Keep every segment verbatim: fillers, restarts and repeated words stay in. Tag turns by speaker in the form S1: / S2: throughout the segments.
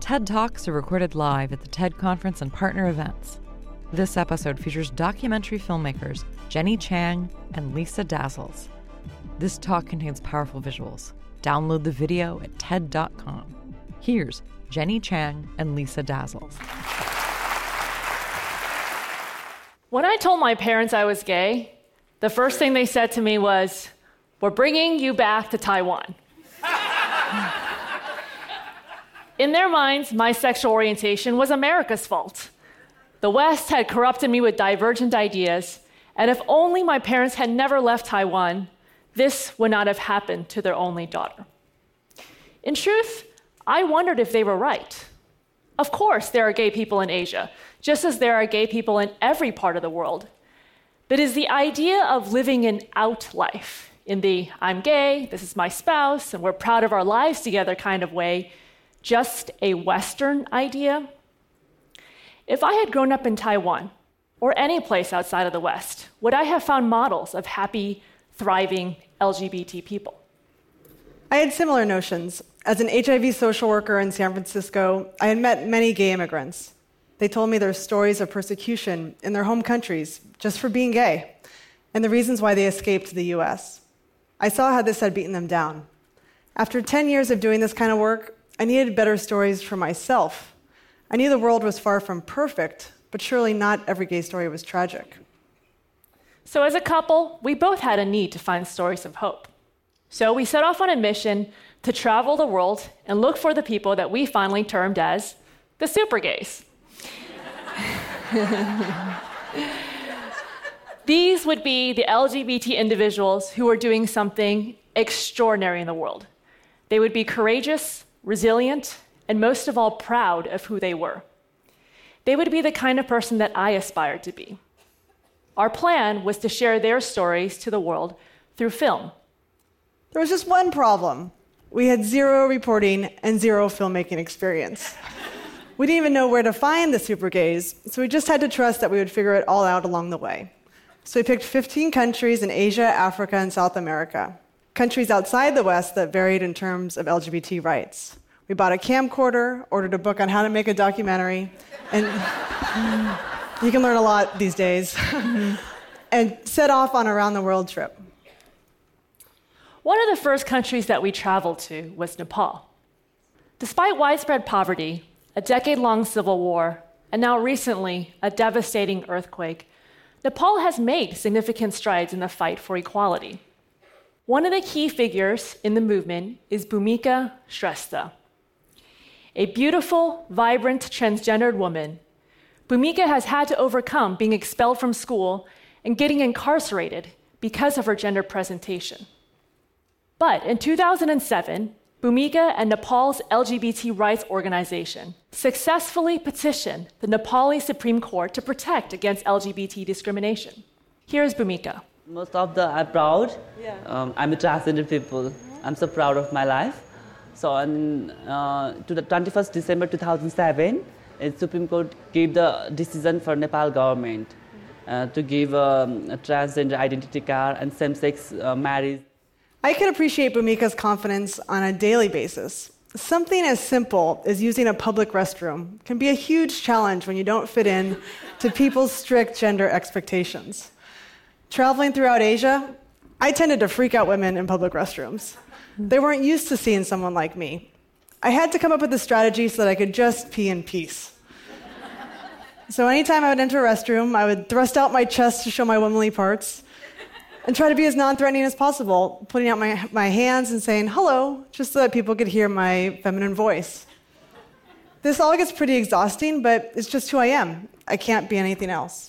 S1: TED Talks are recorded live at the TED Conference and partner events. This episode features documentary filmmakers Jenny Chang and Lisa Dazzles. This talk contains powerful visuals. Download the video at T E D dot com. Here's Jenny Chang and Lisa Dazzles.
S2: When I told my parents I was gay, the first thing they said to me was, "We're bringing you back to Taiwan." In their minds, my sexual orientation was America's fault. The West had corrupted me with divergent ideas, and if only my parents had never left Taiwan, this would not have happened to their only daughter. In truth, I wondered if they were right. Of course, there are gay people in Asia, just as there are gay people in every part of the world. But is the idea of living an out life, in the I'm gay, this is my spouse, and we're proud of our lives together kind of way, just a Western idea? If I had grown up in Taiwan, or any place outside of the West, would I have found models of happy, thriving L G B T people?
S3: I had similar notions. As an H I V social worker in San Francisco, I had met many gay immigrants. They told me their stories of persecution in their home countries just for being gay, and the reasons why they escaped to the U S. I saw how this had beaten them down. After ten years of doing this kind of work, I needed better stories for myself. I knew the world was far from perfect, but surely not every gay story was tragic.
S2: So as a couple, we both had a need to find stories of hope. So we set off on a mission to travel the world and look for the people that we finally termed as the super gays. These would be the L G B T individuals who were doing something extraordinary in the world. They would be courageous, resilient, and most of all, proud of who they were. They would be the kind of person that I aspired to be. Our plan was to share their stories to the world through film.
S3: There was just one problem. We had zero reporting and zero filmmaking experience. We didn't even know where to find the super gays, so we just had to trust that we would figure it all out along the way. So we picked fifteen countries in Asia, Africa, and South America. Countries outside the West that varied in terms of L G B T rights. We bought a camcorder, ordered a book on how to make a documentary, and you can learn a lot these days, and set off on a round-the-world trip.
S2: One of the first countries that we traveled to was Nepal. Despite widespread poverty, a decade-long civil war, and now recently a devastating earthquake, Nepal has made significant strides in the fight for equality. One of the key figures in the movement is Bhumika Shrestha. A beautiful, vibrant, transgendered woman, Bhumika has had to overcome being expelled from school and getting incarcerated because of her gender presentation. But in two thousand seven, Bhumika and Nepal's L G B T rights organization successfully petitioned the Nepali Supreme Court to protect against L G B T discrimination. Here's Bhumika.
S4: Most of the I'm proud.
S3: Yeah.
S4: Um, I'm a transgender people. I'm so proud of my life. So on uh, to the twenty-first December two thousand seven, the Supreme Court gave the decision for Nepal government uh, to give um, a transgender identity card and same-sex uh, marriage.
S3: I can appreciate Bhumika's confidence on a daily basis. Something as simple as using a public restroom can be a huge challenge when you don't fit in to people's strict gender expectations. Traveling throughout Asia, I tended to freak out women in public restrooms. They weren't used to seeing someone like me. I had to come up with a strategy so that I could just pee in peace. So anytime I would enter a restroom, I would thrust out my chest to show my womanly parts and try to be as non-threatening as possible, putting out my, my hands and saying hello, just so that people could hear my feminine voice. This all gets pretty exhausting, but it's just who I am. I can't be anything else.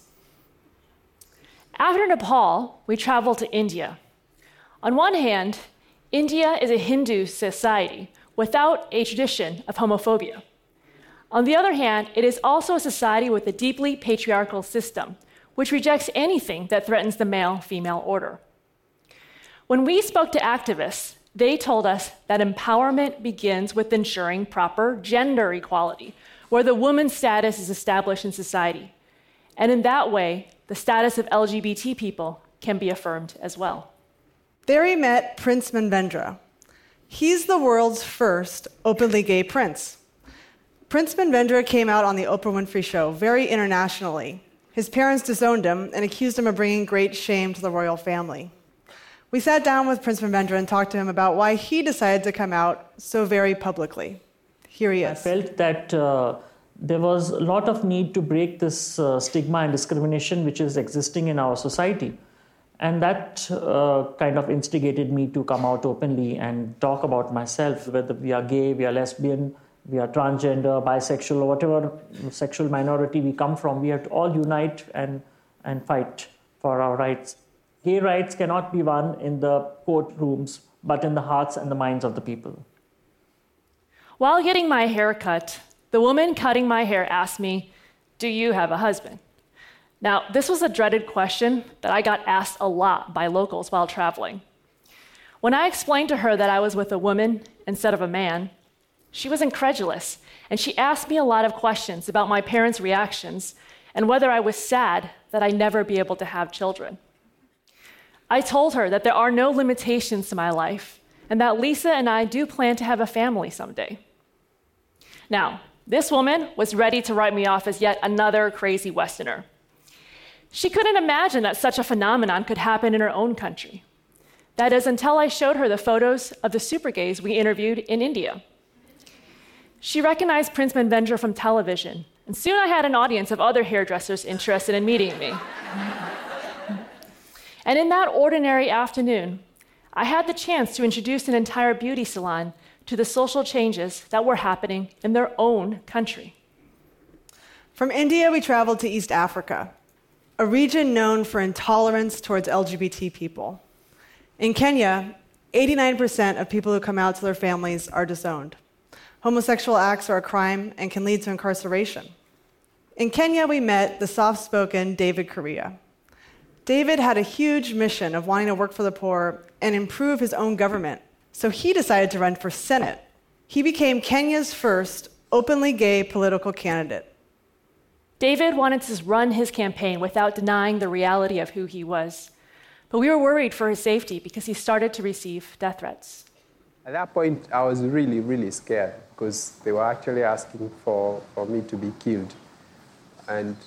S2: After Nepal, we traveled to India. On one hand, India is a Hindu society without a tradition of homophobia. On the other hand, it is also a society with a deeply patriarchal system, which rejects anything that threatens the male-female order. When we spoke to activists, they told us that empowerment begins with ensuring proper gender equality, where the woman's status is established in society. And in that way, the status of L G B T people can be affirmed as well.
S3: There he met Prince Manvendra. He's the world's first openly gay prince. Prince Manvendra came out on the Oprah Winfrey Show very internationally. His parents disowned him and accused him of bringing great shame to the royal family. We sat down with Prince Manvendra and talked to him about why he decided to come out so very publicly. Here he is.
S5: I felt that uh, there was a lot of need to break this uh, stigma and discrimination which is existing in our society. And that uh, kind of instigated me to come out openly and talk about myself, whether we are gay, we are lesbian, we are transgender, bisexual, or whatever sexual minority we come from. We have to all unite and, and fight for our rights. Gay rights cannot be won in the courtrooms, but in the hearts and the minds of the people.
S2: While getting my hair cut, the woman cutting my hair asked me, "Do you have a husband?" Now, this was a dreaded question that I got asked a lot by locals while traveling. When I explained to her that I was with a woman instead of a man, she was incredulous, and she asked me a lot of questions about my parents' reactions and whether I was sad that I'd never be able to have children. I told her that there are no limitations to my life and that Lisa and I do plan to have a family someday. Now, this woman was ready to write me off as yet another crazy Westerner. She couldn't imagine that such a phenomenon could happen in her own country. That is, until I showed her the photos of the super gays we interviewed in India. She recognized Prince Manvendra from television, and soon I had an audience of other hairdressers interested in meeting me. And in that ordinary afternoon, I had the chance to introduce an entire beauty salon to the social changes that were happening in their own country.
S3: From India, we traveled to East Africa, a region known for intolerance towards L G B T people. In Kenya, eighty-nine percent of people who come out to their families are disowned. Homosexual acts are a crime and can lead to incarceration. In Kenya, we met the soft-spoken David Correa. David had a huge mission of wanting to work for the poor and improve his own government, so he decided to run for Senate. He became Kenya's first openly gay political candidate.
S2: David wanted to run his campaign without denying the reality of who he was, but we were worried for his safety because he started to receive death threats.
S6: At that point, I was really, really scared because they were actually asking for, for me to be killed. And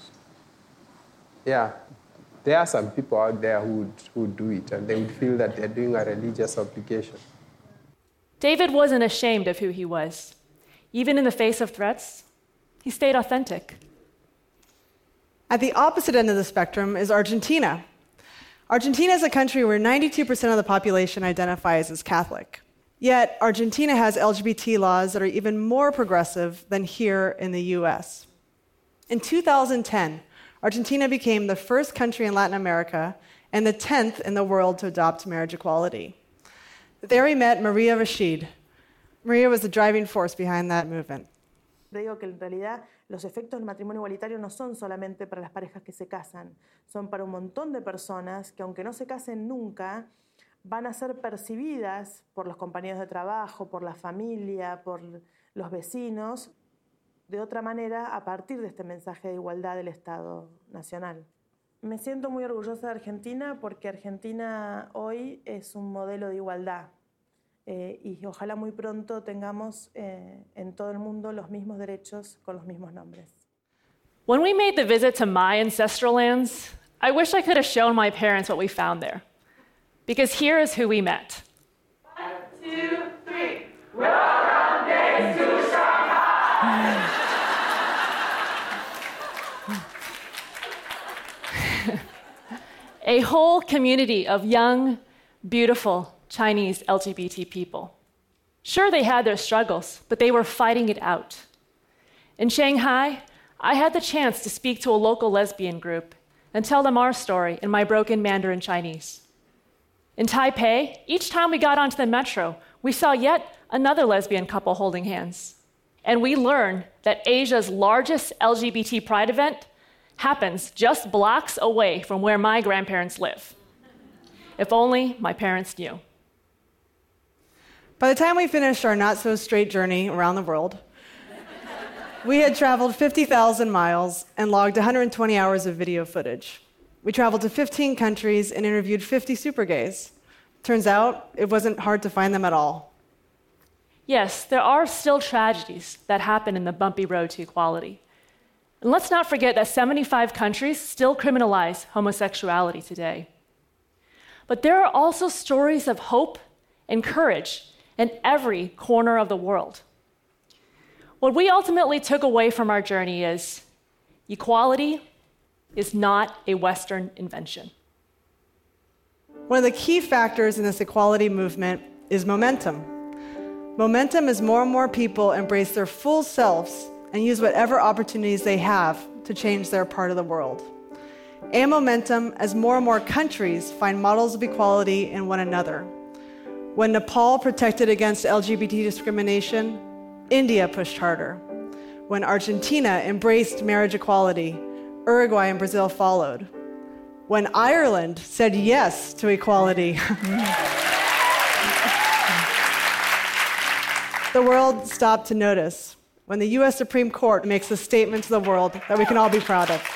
S6: yeah, there are some people out there who would, who would do it, and they would feel that they're doing a religious obligation.
S2: David wasn't ashamed of who he was. Even in the face of threats, he stayed authentic.
S3: At the opposite end of the spectrum is Argentina. Argentina is a country where ninety-two percent of the population identifies as Catholic. Yet, Argentina has L G B T laws that are even more progressive than here in the U S. In two thousand ten, Argentina became the first country in Latin America and the tenth in the world to adopt marriage equality. There we met Maria Rashid. Maria was the driving force behind that movement.
S7: Digo que en realidad los efectos del matrimonio igualitario no son solamente para las parejas que se casan, son para un montón de personas que aunque no se casen nunca, van a ser percibidas por los compañeros de trabajo, por la familia, por los vecinos, de otra manera a partir de este mensaje de igualdad del Estado Nacional. Me siento muy orgullosa de Argentina porque Argentina hoy es un modelo de igualdad eh, y ojalá muy pronto tengamos eh, en todo el mundo los mismos derechos con los mismos nombres.
S2: When we made the visit to my ancestral lands, I wish I could have shown my parents what we found there. Because here is who we met.
S8: One, two, three. Welcome days to Shanghai.
S2: A whole community of young, beautiful Chinese L G B T people. Sure, they had their struggles, but they were fighting it out. In Shanghai, I had the chance to speak to a local lesbian group and tell them our story in my broken Mandarin Chinese. In Taipei, each time we got onto the metro, we saw yet another lesbian couple holding hands. And we learned that Asia's largest L G B T pride event happens just blocks away from where my grandparents live. If only my parents knew.
S3: By the time we finished our not-so-straight journey around the world, we had traveled fifty thousand miles and logged one hundred twenty hours of video footage. We traveled to fifteen countries and interviewed fifty super gays. Turns out, it wasn't hard to find them at all.
S2: yes, there are still tragedies that happen in the bumpy road to equality. And let's not forget that seventy-five countries still criminalize homosexuality today. But there are also stories of hope and courage in every corner of the world. What we ultimately took away from our journey is equality is not a Western invention.
S3: One of the key factors in this equality movement is momentum. Momentum is more and more people embrace their full selves and use whatever opportunities they have to change their part of the world. And momentum as more and more countries find models of equality in one another. When Nepal protected against L G B T discrimination, India pushed harder. When Argentina embraced marriage equality, Uruguay and Brazil followed. When Ireland said yes to equality, the world stopped to notice. When the U S Supreme Court makes a statement to the world that we can all be proud of.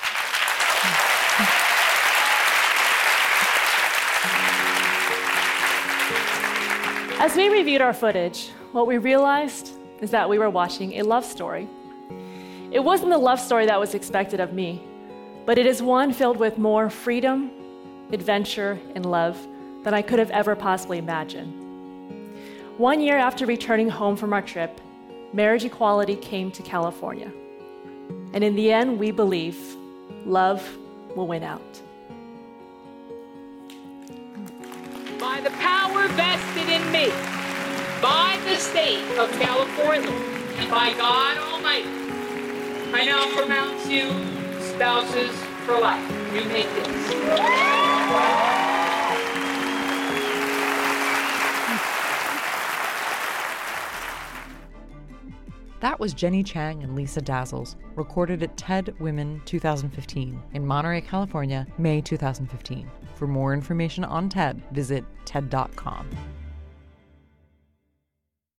S2: As we reviewed our footage, what we realized is that we were watching a love story. It wasn't the love story that was expected of me, but it is one filled with more freedom, adventure, and love than I could have ever possibly imagined. One year after returning home from our trip, marriage equality came to California. And in the end, we believe love will win out.
S9: By the power vested in me, by the state of California, and by God Almighty, I now pronounce you spouses for life. You may kiss.
S1: That was Jenny Chang and Lisa Dazzles, recorded at TED Women twenty fifteen in Monterey, California, May twenty fifteen. For more information on TED, visit T E D dot com.